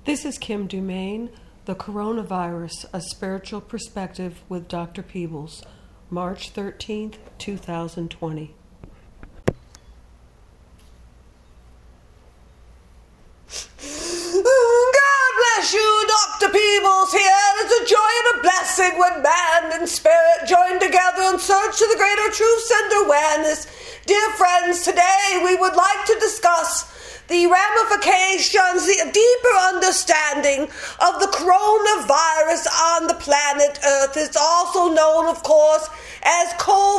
This is Kim Dumaine, The Coronavirus, A Spiritual Perspective with Dr. Peebles, March 13th, 2020. God bless you, Dr. Peebles here. It's a joy and a blessing when man and spirit join together in search of the greater truths and awareness. Dear friends, today we would like to discuss the ramifications, the deeper understanding of the coronavirus on the planet Earth. It's also known, of course, as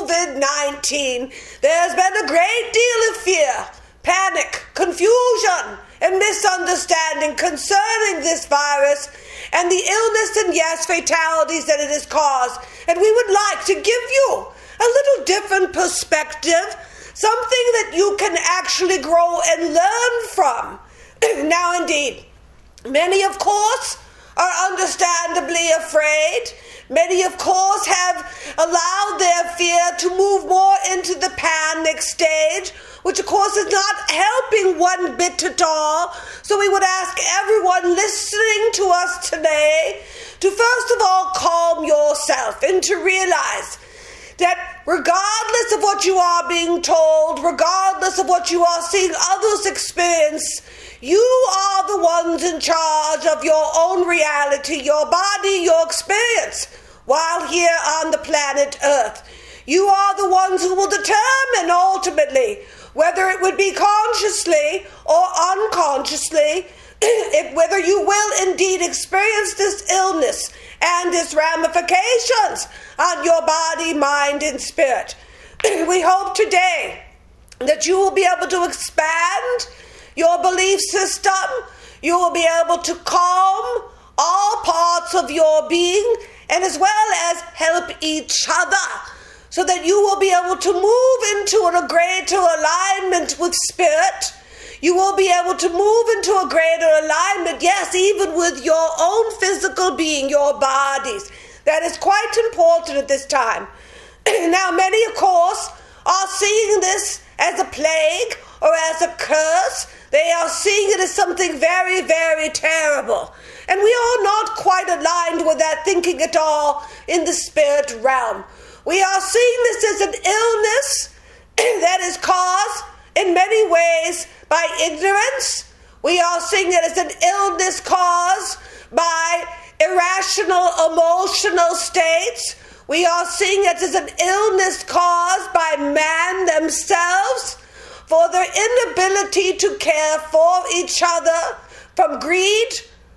COVID-19. There's been a great deal of fear, panic, confusion, and misunderstanding concerning this virus and the illness and, yes, fatalities that it has caused. And we would like to give you a little different perspective, something that you can actually grow and learn from. Now, indeed, many, of course, are understandably afraid. Many, of course, have allowed their fear to move more into the panic stage, which, of course, is not helping one bit at all. So we would ask everyone listening to us today to, first of all, calm yourself and to realize that regardless of what you are being told, regardless of what you are seeing others experience, you are the ones in charge of your own reality, your body, your experience while here on the planet Earth. You are the ones who will determine ultimately whether it would be consciously or unconsciously, whether you will indeed experience this illness and its ramifications on your body, mind, and spirit. We hope today that you will be able to expand your belief system. You will be able to calm all parts of your being and as well as help each other so that you will be able to move into a greater alignment with spirit. You will be able to move into a greater alignment, yes, even with your own physical being, your bodies. That is quite important at this time. Now, many, of course, are seeing this as a plague or as a curse. They are seeing it as something very, very terrible. And we are not quite aligned with that thinking at all in the spirit realm. We are seeing this as an illness that is caused in many ways by ignorance. We are seeing it as an illness caused by irrational emotional states. We are seeing it as an illness caused by man themselves for their inability to care for each other, from greed,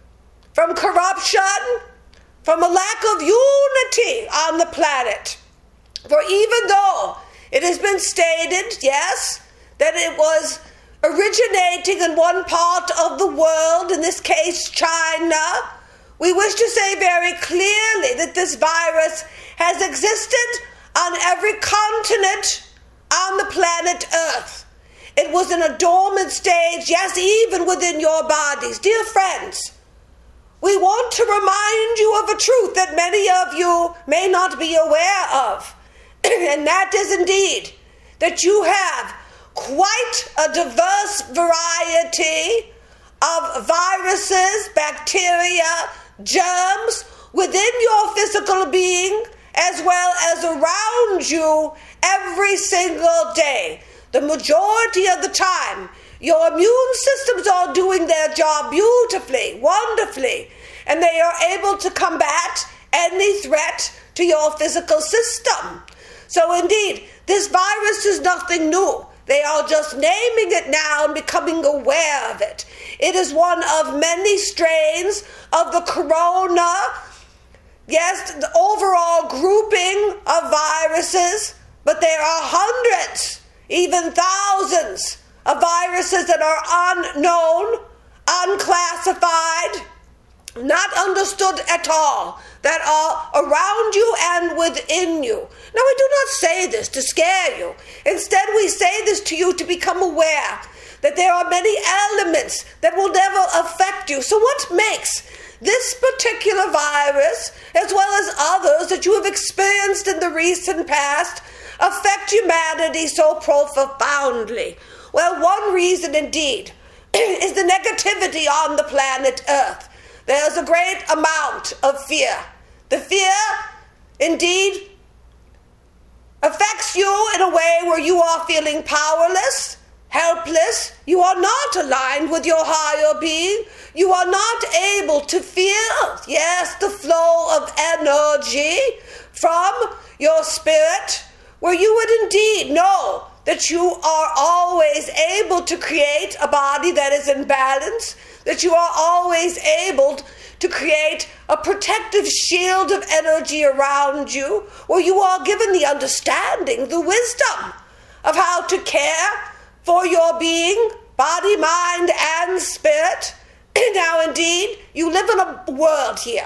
from corruption, from a lack of unity on the planet. For even though it has been stated, yes, that it was originating in one part of the world, in this case China, we wish to say very clearly that this virus has existed on every continent on the planet Earth. It was in a dormant stage, yes, even within your bodies. Dear friends, we want to remind you of a truth that many of you may not be aware of, and that is indeed that you have quite a diverse variety of viruses, bacteria, germs within your physical being as well as around you every single day. The majority of the time, your immune systems are doing their job beautifully, wonderfully, and they are able to combat any threat to your physical system. So indeed, this virus is nothing new. They are just naming it now and becoming aware of it. It is one of many strains of the corona, yes, the overall grouping of viruses, but there are hundreds, even thousands of viruses that are unknown, unclassified, not understood at all, that are around you and within you. Now, we do not say this to scare you. Instead, we say this to you to become aware that there are many elements that will never affect you. So what makes this particular virus, as well as others that you have experienced in the recent past, affect humanity so profoundly? Well, one reason indeed is the negativity activity on the planet Earth. There's a great amount of fear. The fear, indeed, affects you in a way where you are feeling powerless, helpless. You are not aligned with your higher being. You are not able to feel, yes, the flow of energy from your spirit, where you would indeed know that you are always able to create a body that is in balance, that you are always able to create a protective shield of energy around you, where you are given the understanding, the wisdom of how to care for your being, body, mind, and spirit. Now, indeed, you live in a world here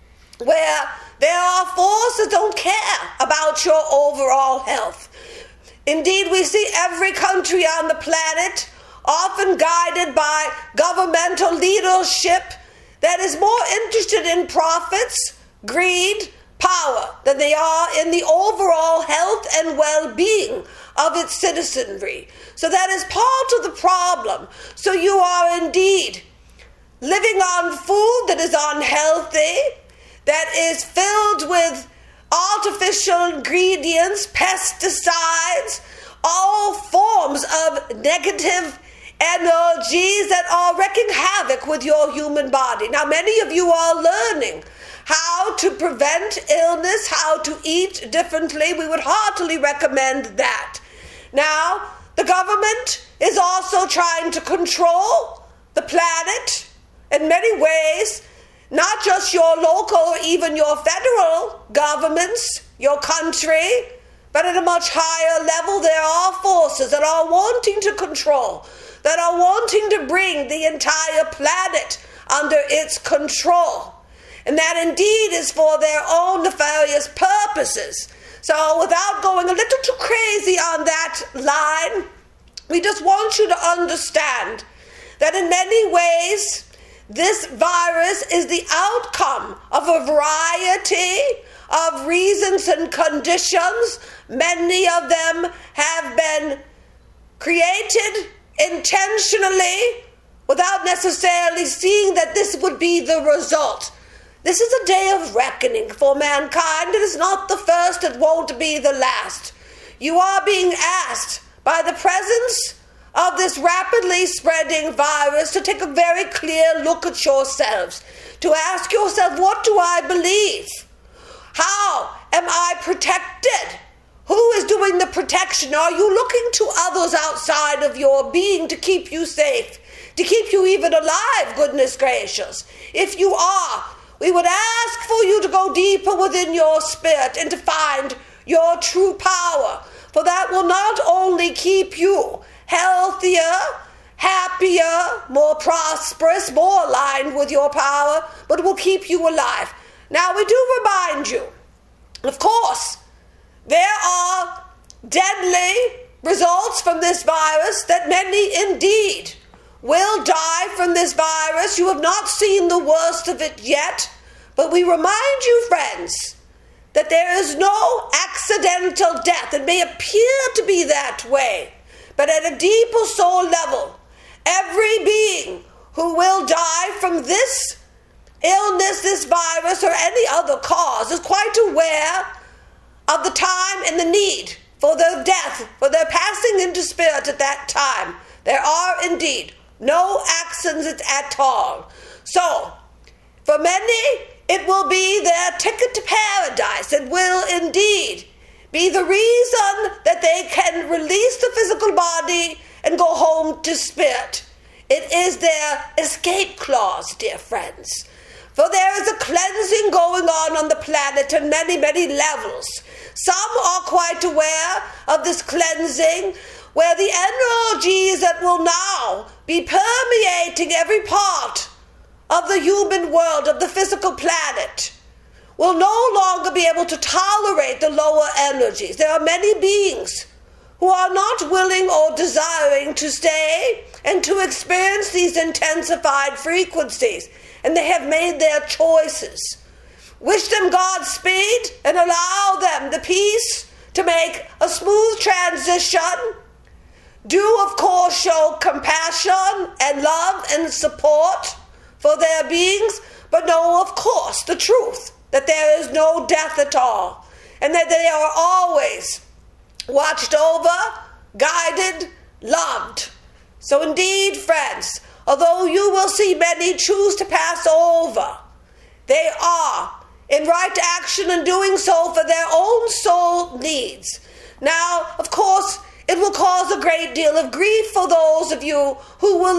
where there are forces that don't care about your overall health. Indeed, we see every country on the planet often guided by governmental leadership that is more interested in profits, greed, power than they are in the overall health and well-being of its citizenry. So that is part of the problem. So you are indeed living on food that is unhealthy, that is filled with artificial ingredients, pesticides, all forms of negative energies that are wreaking havoc with your human body. Now, many of you are learning how to prevent illness, how to eat differently. We would heartily recommend that. Now, the government is also trying to control the planet in many ways, not just your local or even your federal governments, your country, but at a much higher level. There are forces that are wanting to control, that are wanting to bring the entire planet under its control. And that indeed is for their own nefarious purposes. So without going a little too crazy on that line, we just want you to understand that in many ways, this virus is the outcome of a variety of reasons and conditions. Many of them have been created intentionally without necessarily seeing that this would be the result. This is a day of reckoning for mankind. It is not the first, it won't be the last. You are being asked by the presence of this rapidly spreading virus to take a very clear look at yourselves, to ask yourself, what do I believe? How am I protected? Who is doing the protection? Are you looking to others outside of your being to keep you safe, to keep you even alive, goodness gracious? If you are, we would ask for you to go deeper within your spirit and to find your true power, for that will not only keep you healthier, happier, more prosperous, more aligned with your power, but will keep you alive. Now, we do remind you, of course, there are deadly results from this virus, that many indeed will die from this virus. You have not seen the worst of it yet, but we remind you, friends, that there is no accidental death. It may appear to be that way, but at a deeper soul level, every being who will die from this illness, this virus, or any other cause is quite aware of the time and the need for their death, for their passing into spirit at that time. There are indeed no accidents at all. So, for many, it will be their ticket to paradise. It will indeed be the reason that they can release the physical body and go home to spirit. It is their escape clause, dear friends. For there is a cleansing going on the planet on many, many levels. Some are quite aware of this cleansing, where the energies that will now be permeating every part of the human world, of the physical planet, will no longer be able to tolerate the lower energies. There are many beings who are not willing or desiring to stay and to experience these intensified frequencies, and they have made their choices. Wish them Godspeed and allow them the peace to make a smooth transition Do, of course, show compassion and love and support for their beings, but know, of course, the truth, that there is no death at all, and that they are always watched over, guided, loved. So indeed, friends, although you will see many choose to pass over, they are in right action and doing so for their own soul needs. Now, of course, it will cause a great deal of grief for those of you who will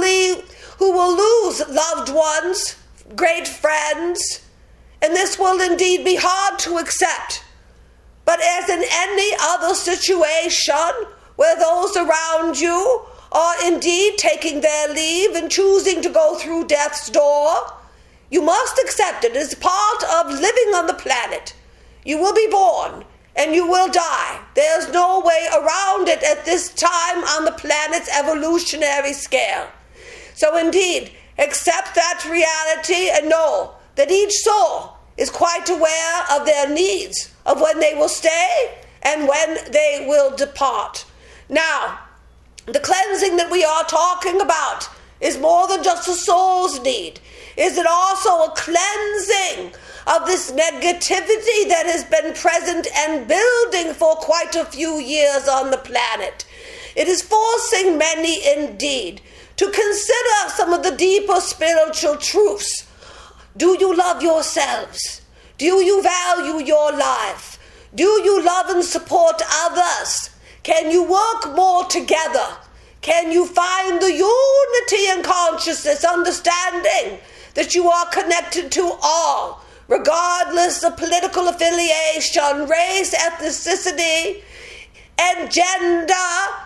lose loved ones, great friends, and this will indeed be hard to accept. But as in any other situation where those around you are indeed taking their leave and choosing to go through death's door, you must accept it as part of living on the planet. You will be born and you will die. There's no way around it at this time on the planet's evolutionary scale. So indeed, accept that reality and know that each soul is quite aware of their needs, of when they will stay and when they will depart. Now, the cleansing that we are talking about is more than just a soul's need. Is it also a cleansing of this negativity that has been present and building for quite a few years on the planet? It is forcing many indeed to consider some of the deeper spiritual truths. Do you love yourselves? Do you value your life? Do you love and support others? Can you work more together? Can you find the unity in consciousness, understanding that you are connected to all, regardless of political affiliation, race, ethnicity, and gender,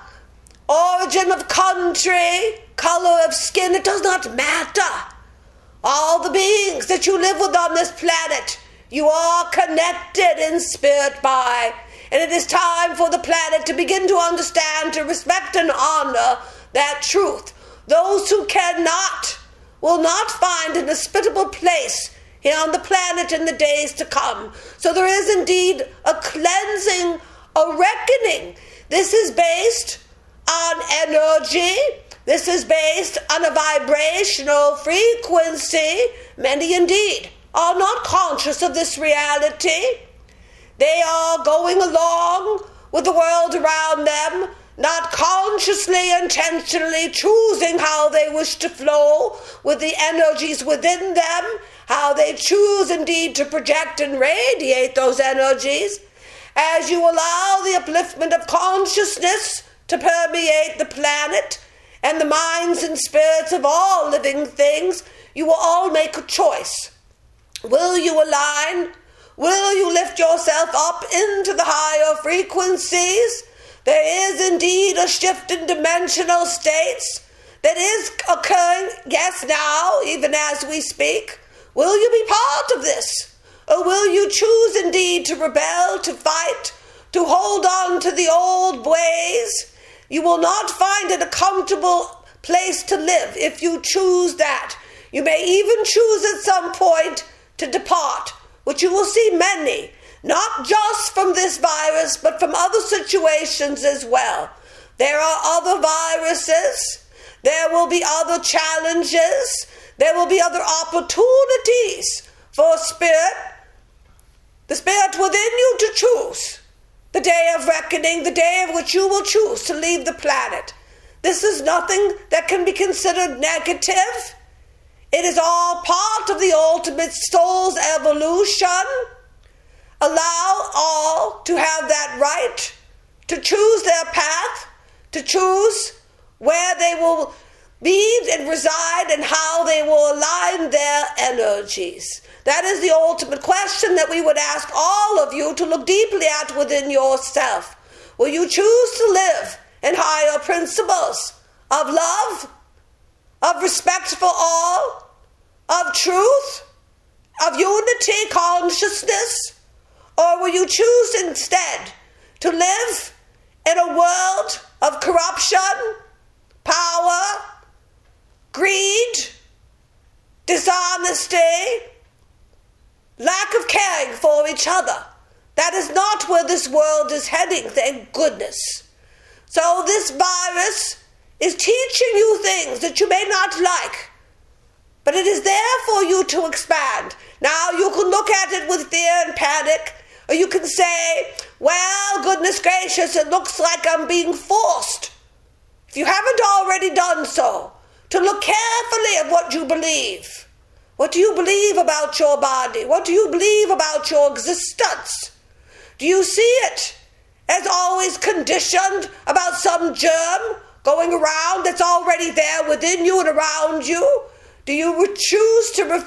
origin of country, color of skin? It does not matter. All the beings that you live with on this planet, you are connected in spirit by. And it is time for the planet to begin to understand, to respect and honor that truth. Those who cannot will not find an hospitable place here on the planet in the days to come. So there is indeed a cleansing, a reckoning. This is based on energy. This is based on a vibrational frequency. Many indeed are not conscious of this reality. They are going along with the world around them, not consciously, intentionally choosing how they wish to flow with the energies within them, how they choose indeed to project and radiate those energies. As you allow the upliftment of consciousness to permeate the planet and the minds and spirits of all living things, you will all make a choice. Will you align? Will you lift yourself up into the higher frequencies? There is indeed a shift in dimensional states that is occurring, yes, now, even as we speak. Will you be part of this? Or will you choose indeed to rebel, to fight, to hold on to the old ways? You will not find it a comfortable place to live if you choose that. You may even choose at some point to depart, which you will see many, not just from this virus, but from other situations as well. There are other viruses. There will be other challenges. There will be other opportunities for spirit, the spirit within you to choose. The day of reckoning, the day of which you will choose to leave the planet. This is nothing that can be considered negative. It is all part of the ultimate soul's evolution. Allow all to have that right to choose their path, to choose where they will be and reside and how they will align their energies. That is the ultimate question that we would ask all of you to look deeply at within yourself. Will you choose to live in higher principles of love, of respect for all, of truth, of unity, consciousness? Or will you choose instead to live in a world of corruption, power, greed, dishonesty, lack of caring for each other? That is not where this world is heading, thank goodness. So this virus is teaching you things that you may not like, but it is there for you to expand. Now you can look at it with fear and panic, or you can say, well, goodness gracious, it looks like I'm being forced, if you haven't already done so, to look carefully at what you believe. What do you believe about your body? What do you believe about your existence? Do you see it as always conditioned about some germ going around that's already there within you and around you? Do you choose to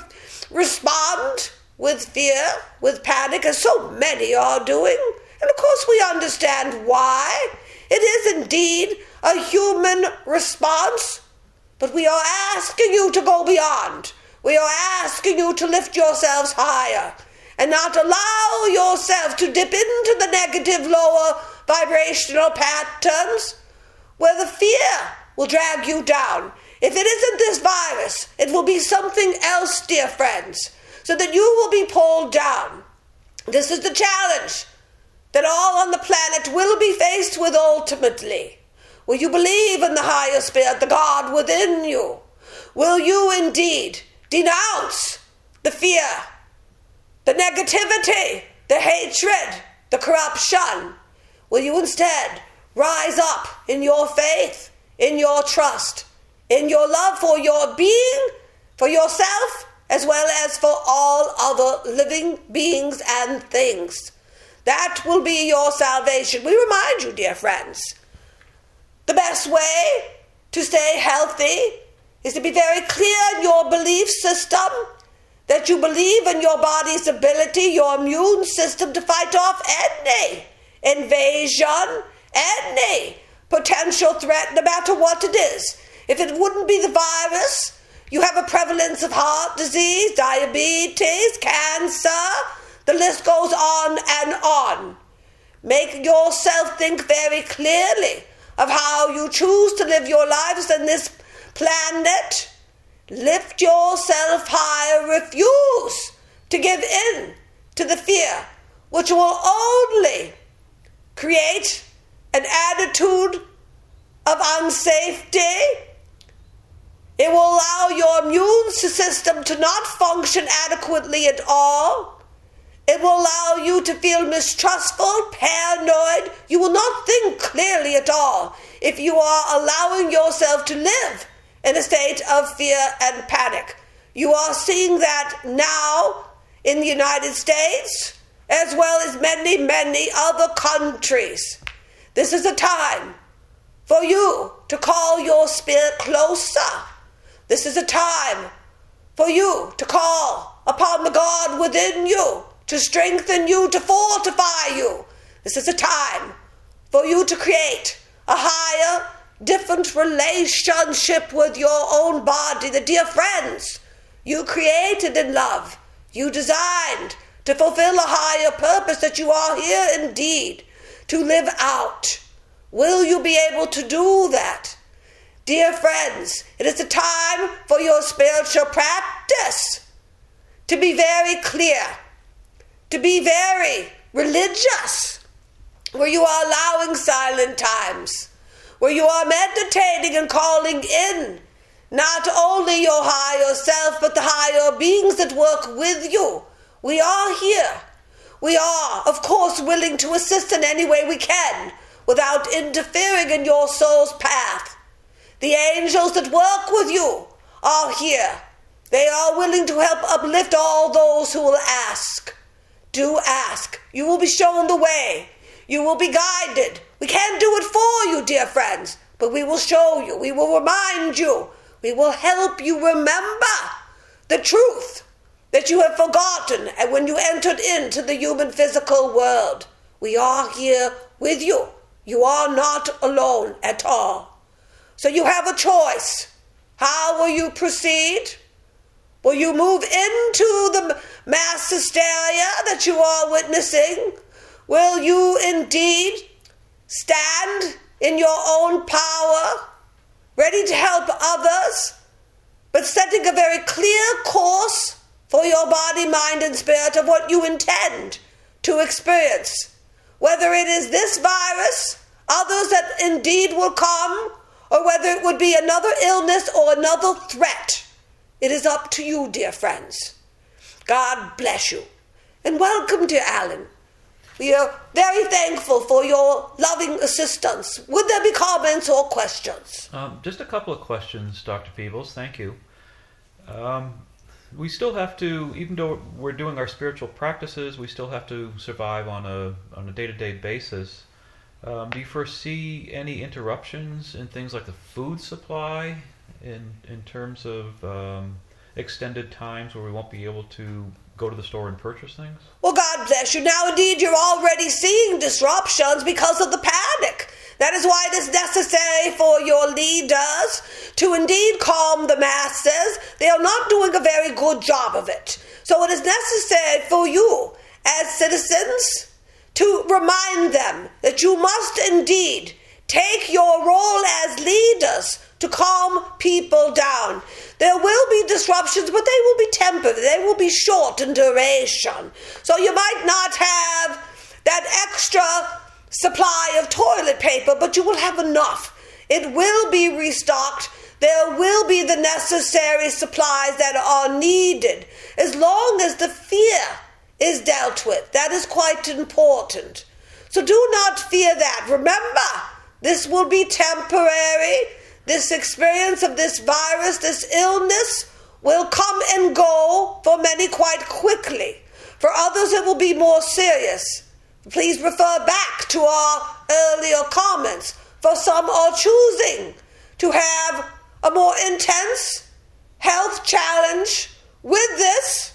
respond with fear, with panic, as so many are doing? And of course we understand why. It is indeed a human response, but we are asking you to go beyond. We are asking you to lift yourselves higher and not allow yourself to dip into the negative, lower vibrational patterns where the fear will drag you down. If it isn't this virus, it will be something else, dear friends, so that you will be pulled down. This is the challenge that all on the planet will be faced with ultimately. Will you believe in the higher spirit, the God within you? Will you indeed denounce the fear, the negativity, the hatred, the corruption? Will you instead rise up in your faith, in your trust, in your love for your being, for yourself, as well as for all other living beings and things? That will be your salvation. We remind you, dear friends, the best way to stay healthy is to be very clear in your belief system, that you believe in your body's ability, your immune system, to fight off any invasion, any potential threat, no matter what it is. If it wouldn't be the virus, you have a prevalence of heart disease, diabetes, cancer, the list goes on and on. Make yourself think very clearly of how you choose to live your lives in this planet. Lift yourself higher. Refuse to give in to the fear, which will only create an attitude of unsafety. It will allow your immune system to not function adequately at all. It will allow you to feel mistrustful, paranoid. You will not think clearly at all if you are allowing yourself to live in a state of fear and panic. You are seeing that now in the United States, as well as many, many other countries. This is a time for you to call your spirit closer. This is a time for you to call upon the God within you, to strengthen you, to fortify you. This is a time for you to create a higher, different relationship with your own body. The dear friends you created in love, you designed to fulfill a higher purpose that you are here indeed to live out. Will you be able to do that? Dear friends, it is a time for your spiritual practice to be very clear, to be very religious, where you are allowing silent times, where you are meditating and calling in not only your higher self, but the higher beings that work with you. We are here. We are, of course, willing to assist in any way we can without interfering in your soul's path. The angels that work with you are here. They are willing to help uplift all those who will ask. Do ask. You will be shown the way. You will be guided. We can't do it for you, dear friends, but we will show you. We will remind you. We will help you remember the truth that you have forgotten and when you entered into the human physical world. We are here with you. You are not alone at all. So you have a choice. How will you proceed? Will you move into the mass hysteria that you are witnessing? Will you indeed stand in your own power, ready to help others, but setting a very clear course for your body, mind, and spirit of what you intend to experience? Whether it is this virus, others that indeed will come, or whether it would be another illness or another threat. It is up to you, dear friends. God bless you. And welcome, dear Alan. We are very thankful for your loving assistance. Would there be comments or questions? Just a couple of questions, Dr. Peebles. Thank you. We still have to, even though we're doing our spiritual practices, we still have to survive on a day-to-day basis. Do you foresee any interruptions in things like the food supply in terms of extended times where we won't be able to go to the store and purchase things? Well, God bless you. Now, indeed, you're already seeing disruptions because of the panic. That is why it is necessary for your leaders to indeed calm the masses. They are not doing a very good job of it. So it is necessary for you, as citizens, to remind them that you must indeed take your role as leaders to calm people down. There will be disruptions, but they will be temporary. They will be short in duration. So you might not have that extra supply of toilet paper, but you will have enough. It will be restocked. There will be the necessary supplies that are needed, as long as the fear is dealt with. That is quite important. So do not fear that. Remember, this will be temporary. This experience of this virus, this illness, will come and go for many quite quickly. For others, it will be more serious. Please refer back to our earlier comments. For some are choosing to have a more intense health challenge with this,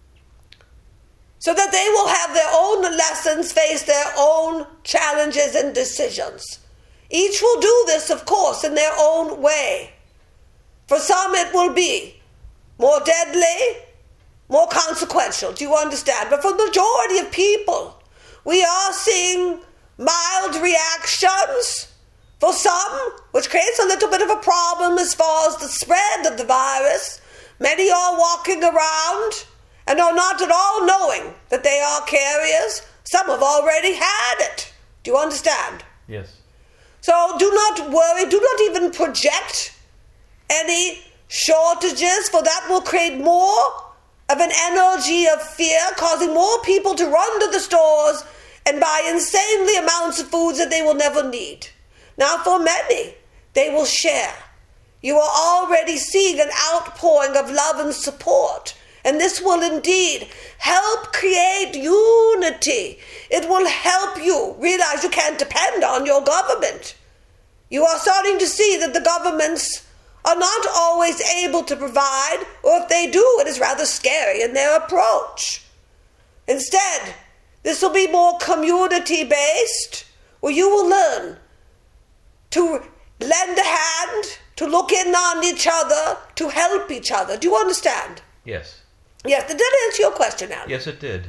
so that they will have their own lessons, face their own challenges and decisions. Each will do this, of course, in their own way. For some it will be more deadly, more consequential. Do you understand? But for the majority of people, we are seeing mild reactions. For some, which creates a little bit of a problem as far as the spread of the virus. Many are walking around and are not at all knowing that they are carriers. Some have already had it. Do you understand? Yes. So do not worry, do not even project any shortages, for that will create more of an energy of fear, causing more people to run to the stores and buy insanely amounts of foods that they will never need. Now for many, they will share. You are already seeing an outpouring of love and support, and this will indeed help create unity. It will help you realize you can't depend on your government. You are starting to see that the governments are not always able to provide, or if they do, it is rather scary in their approach. Instead, this will be more community-based, where you will learn to lend a hand, to look in on each other, to help each other. Do you understand? Yes. Yes, did that answer your question, Alan? Yes, it did.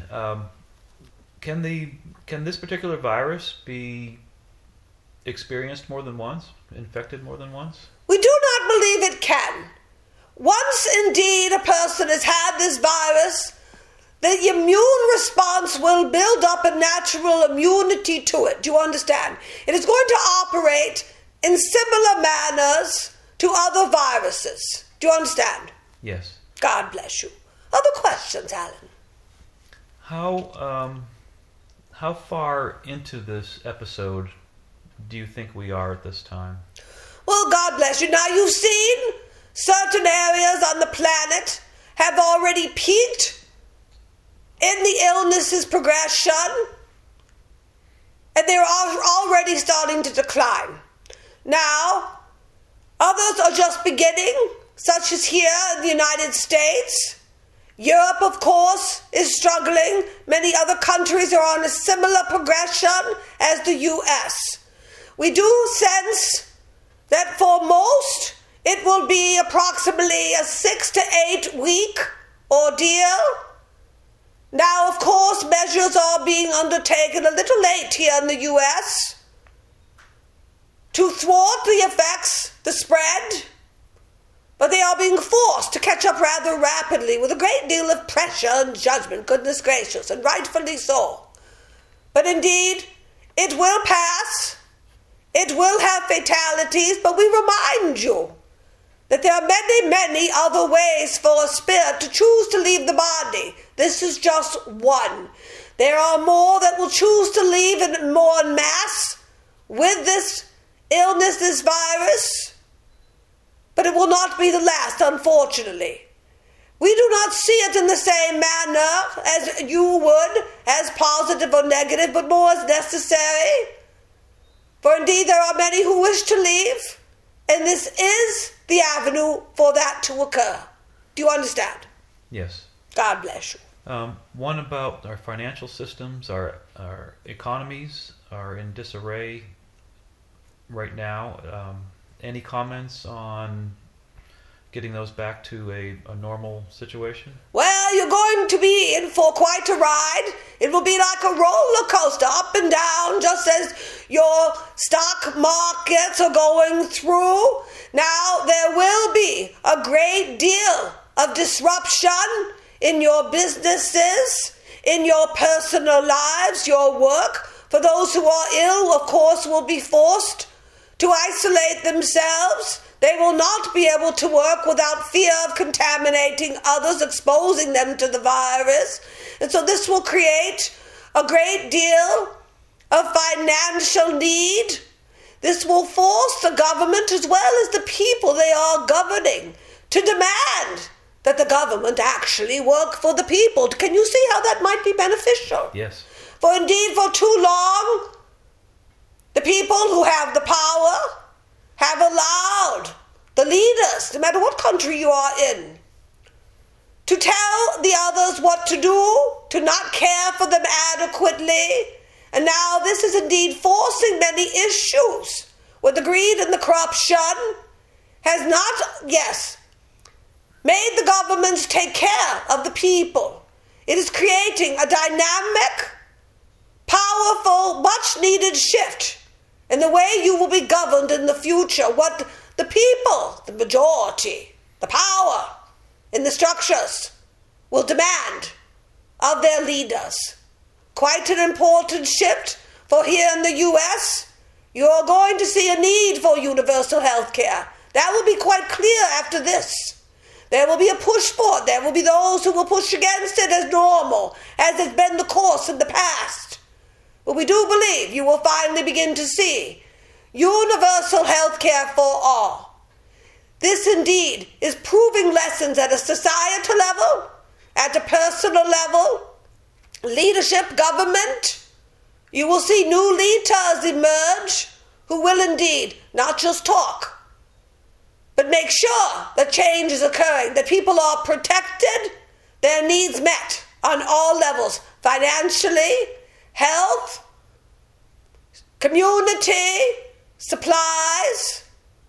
Can this particular virus be experienced more than once, infected more than once? We do not believe it can. Once indeed a person has had this virus, the immune response will build up a natural immunity to it. Do you understand? It is going to operate in similar manners to other viruses. Do you understand? Yes. God bless you. Other questions, Alan? How far into this episode do you think we are at this time? Well, God bless you. Now, you've seen certain areas on the planet have already peaked in the illness's progression, and they're already starting to decline. Now, others are just beginning, such as here in the United States. Europe, of course, is struggling. Many other countries are on a similar progression as the U.S. We do sense that for most, it will be approximately a 6 to 8 week ordeal. Now, of course, measures are being undertaken a little late here in the U.S. to thwart the effects, the spread, but they are being forced to catch up rather rapidly with a great deal of pressure and judgment, goodness gracious, and rightfully so. But indeed, it will pass. It will have fatalities, but we remind you that there are many, many other ways for a spirit to choose to leave the body. This is just one. There are more that will choose to leave in more en masse with this illness, this virus, but it will not be the last, unfortunately. We do not see it in the same manner as you would, as positive or negative, but more as necessary. For indeed there are many who wish to leave, and this is the avenue for that to occur. Do you understand? Yes. God bless you. One about our financial systems, our economies are in disarray right now. Any comments on getting those back to a normal situation? Well, you're going to be in for quite a ride. It will be like a roller coaster, up and down, just as your stock markets are going through. Now, there will be a great deal of disruption in your businesses, in your personal lives, your work. For those who are ill, of course, will be forced to isolate themselves. They will not be able to work without fear of contaminating others, exposing them to the virus. And so this will create a great deal of financial need. This will force the government as well as the people they are governing to demand that the government actually work for the people. Can you see how that might be beneficial? Yes. For indeed, for too long, the people who have the power have allowed the leaders, no matter what country you are in, to tell the others what to do, to not care for them adequately. And now this is indeed forcing many issues where the greed and the corruption has not, made the governments take care of the people. It is creating a dynamic, powerful, much-needed shift in the way you will be governed in the future. What the people, the majority, the power in the structures will demand of their leaders. Quite an important shift, for here in the U.S., you are going to see a need for universal health care. That will be quite clear after this. There will be a push for it. There will be those who will push against it as normal, as has been the course in the past. But we do believe you will finally begin to see universal health care for all. This indeed is proving lessons at a societal level, at a personal level, leadership, government. You will see new leaders emerge who will indeed not just talk, but make sure that change is occurring, that people are protected, their needs met on all levels, financially, health, community, supplies.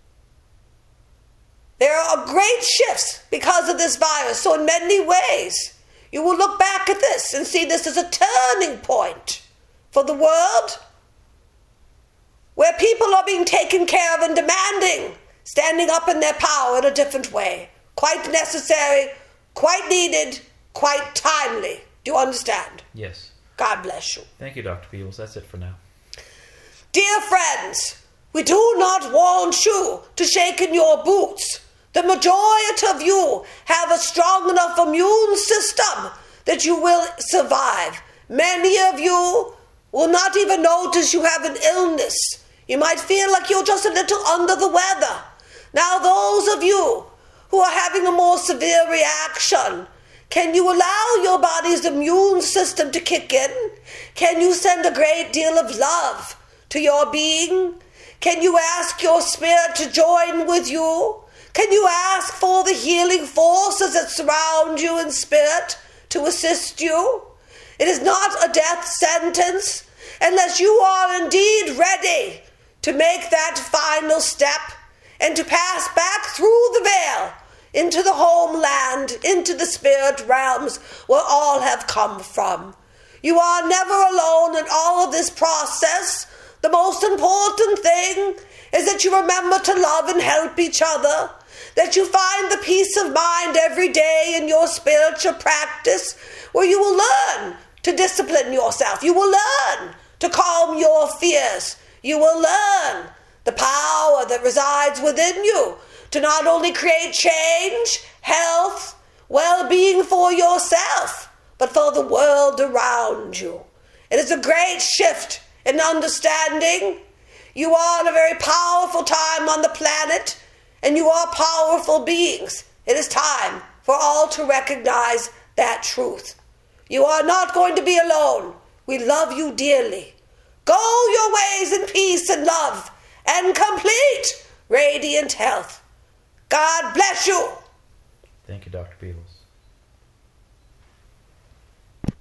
There are great shifts because of this virus. So in many ways, you will look back at this and see this as a turning point for the world, where people are being taken care of and demanding, standing up in their power in a different way. Quite necessary, quite needed, quite timely. Do you understand? Yes. God bless you. Thank you, Dr. Peebles. That's it for now. Dear friends, we do not want you to shake in your boots. The majority of you have a strong enough immune system that you will survive. Many of you will not even notice you have an illness. You might feel like you're just a little under the weather. Now, those of you who are having a more severe reaction, can you allow your body's immune system to kick in? Can you send a great deal of love to your being? Can you ask your spirit to join with you? Can you ask for the healing forces that surround you in spirit to assist you? It is not a death sentence unless you are indeed ready to make that final step and to pass back through the veil into the homeland, into the spirit realms where all have come from. You are never alone in all of this process. The most important thing is that you remember to love and help each other, that you find the peace of mind every day in your spiritual practice, where you will learn to discipline yourself. You will learn to calm your fears. You will learn the power that resides within you to not only create change, health, well-being for yourself, but for the world around you. It is a great shift in understanding. You are in a very powerful time on the planet, and you are powerful beings. It is time for all to recognize that truth. You are not going to be alone. We love you dearly. Go your ways in peace and love and complete radiant health. God bless you. Thank you, Dr. Peebles.